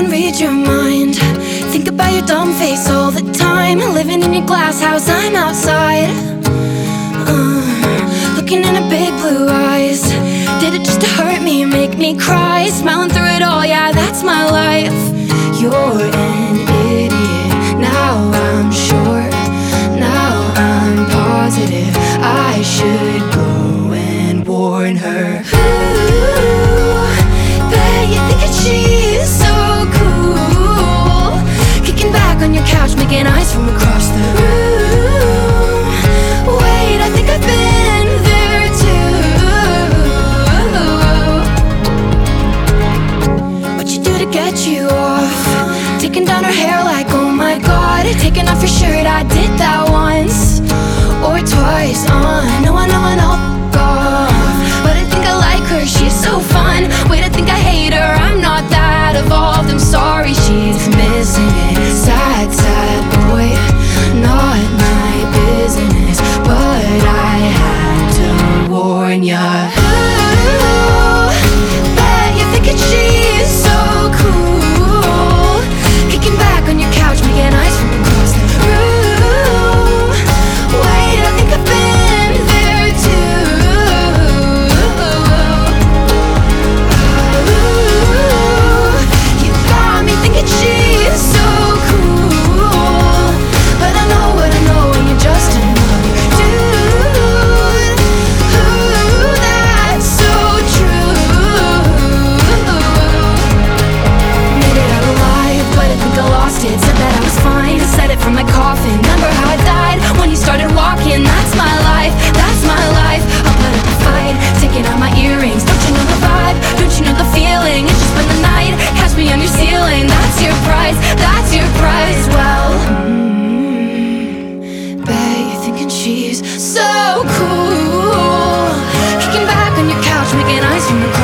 anyone read your mind. Think about your dumb face all the time. Living in your glass house, I'm outside, looking in her big blue eyes. Did it just to hurt me, make me cry? Smiling through it all, yeah, that's my life. You're an idiot, now I'm sure. Now I'm positive I should go and warn her. Ooh, bet you think that she's so cool, kicking back on your couch, making eyes from across the room. Wait, I think I've been there too. What you do to get you off? Taking down her hair like, oh my god. Taking off your shirt, I did that once or twice. I know I know, but I think I like her, she's so fun. Wait, I think I hate her, I'm not that evolved. I'm sorry, she's missing it. Sad, sad boy, not my business, but I had to warn ya. Ooh, bet you think that she's so cool, kicking back on your couch, making eyes from across the room. Wait, I think I've been there too. Ooh, you got me thinking she's so cool, but I know what I know, and you're just another dude. Ooh, that's so true. Made it out alive, but I think I lost it. Said that I was fine, said it from my coffin. Remember how I died when you started walking? That's my life, that's my life. I'll put up a fight, taking out my earrings. Don't you know the vibe? Don't you know the feeling? It's just been the night, catch me on your ceiling. That's your price, that's your price. Well, bet you're thinking she's so cool, kicking back on your couch, making eyes from across